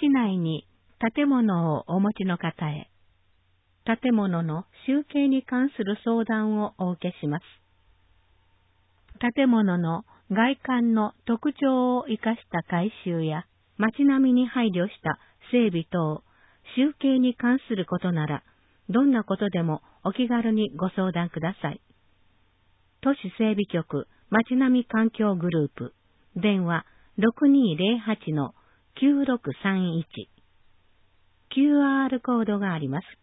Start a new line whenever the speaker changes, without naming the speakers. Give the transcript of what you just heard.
市内に建物をお持ちの方へ、建物の集計に関する相談をお受けします。建物の外観の特徴を生かした改修や街並みに配慮した整備等、集計に関することなら、どんなことでもお気軽にご相談ください。都市整備局街並み環境グループ、電話 6208-9631。QR コードがあります。